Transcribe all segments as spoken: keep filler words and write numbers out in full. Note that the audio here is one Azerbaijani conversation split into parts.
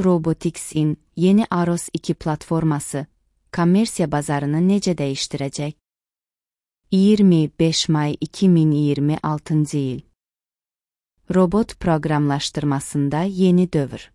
Olo Robotics'in yeni Aros iki platforması, kommersiya bazarını necə dəyişdirəcək? iyirmi beş may iki min iyirmi altıncı il. Robot proqramlaşdırmasında yeni dövr.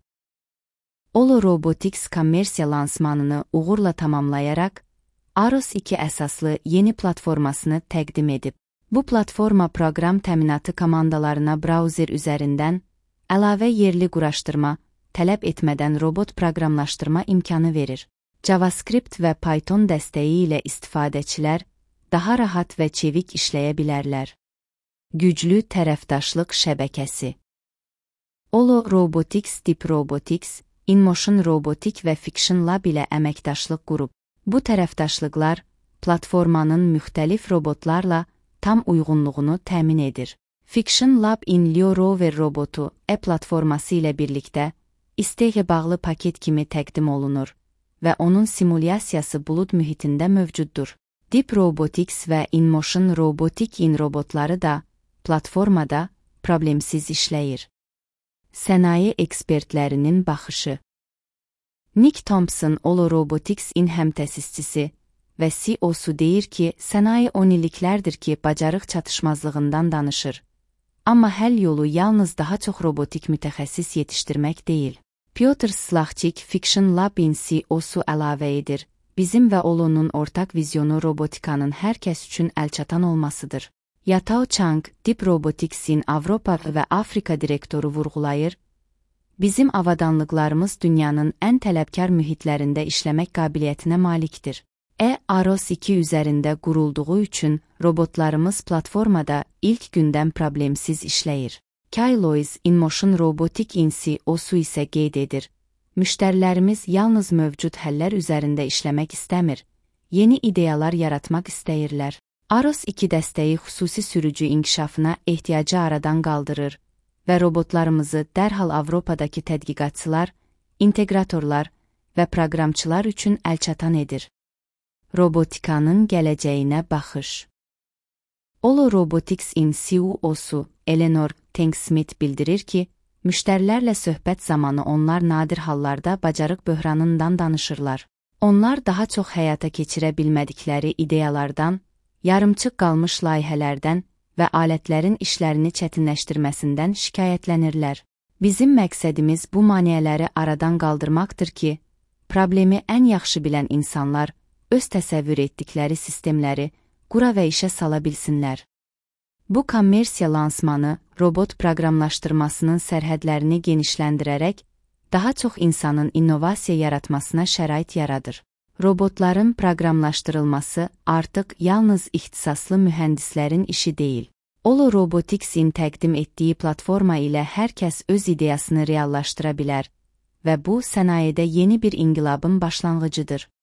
Olo Robotics kommersiya lansmanını uğurla tamamlayaraq, Aros iki əsaslı yeni platformasını təqdim edib. Bu platforma proqram təminatı komandalarına brauzer üzərindən əlavə yerli quraşdırma tələb etmədən robot proqramlaşdırma imkanı verir. JavaScript və Python dəstəyi ilə istifadəçilər daha rahat və çevik işləyə bilərlər. Güclü tərəfdaşlıq şəbəkəsi. Olo Robotics, Deep Robotics, InMotion Robotik və Fiction Lab ilə əməkdaşlıq qurub. Bu tərəfdaşlıqlar platformanın müxtəlif robotlarla tam uyğunluğunu təmin edir. Fiction Lab InLeo Rover robotu e-platforması ilə birlikdə isteğə bağlı paket kimi təqdim olunur və onun simulyasiyası bulud mühitində mövcuddur. Deep Robotics və InMotion Robotik in robotları da platformada problemsiz işləyir. Sənaye ekspertlərinin baxışı. Nick Thompson, Olo Robotics-in həmtəsisçisi və C E O-su deyir ki, sənaye on illiklərdir ki, bacarıq çatışmazlığından danışır. Amma həll yolu yalnız daha çox robotik mütəxəssis yetişdirmək deyil. Pyotr Slachchik, Fiction Lab-in C E O-su əlavə edir. Bizim və Olo'nun ortaq vizyonu robotikanın hər kəs üçün əlçatan olmasıdır. Yatao Chang, Deep Robotics-in Avropa və Afrika direktoru vurğulayır. Bizim avadanlıqlarımız dünyanın ən tələbkar mühitlərində işləmək qabiliyyətinə malikdir. E-Aros iki üzərində qurulduğu üçün robotlarımız platformada ilk gündən problemsiz işləyir. Kyle Lois, InMotion Robotik in C E O-su isə qeyd edir. Müştərilərimiz yalnız mövcud həllər üzərində işləmək istəmir, yeni ideyalar yaratmaq istəyirlər. Aros iki dəstəyi xüsusi sürücü inkişafına ehtiyacı aradan qaldırır və robotlarımızı dərhal Avropadakı tədqiqatçılar, integratorlar və proqramçılar üçün əlçatan edir. Robotikanın gələcəyinə baxış. Olo Robotics-in C E O-su Eleanor Tank-Smith bildirir ki, müştərilərlə söhbət zamanı onlar nadir hallarda bacarıq böhranından danışırlar. Onlar daha çox həyata keçirə bilmədikləri ideyalardan, yarımçıq qalmış layihələrdən və alətlərin işlərini çətinləşdirməsindən şikayətlənirlər. Bizim məqsədimiz bu maneələri aradan qaldırmaqdır ki, problemi ən yaxşı bilən insanlar öz təsəvvür etdikləri sistemləri qura və işə sala bilsinlər. Bu kommersiya lansmanı robot proqramlaşdırmasının sərhədlərini genişləndirərək daha çox insanın innovasiya yaratmasına şərait yaradır. Robotların proqramlaşdırılması artıq yalnız ixtisaslı mühəndislərin işi deyil. Olo Robotics-in təqdim etdiyi platforma ilə hər kəs öz ideyasını reallaşdıra bilər və bu sənayədə yeni bir inqilabın başlanğıcıdır.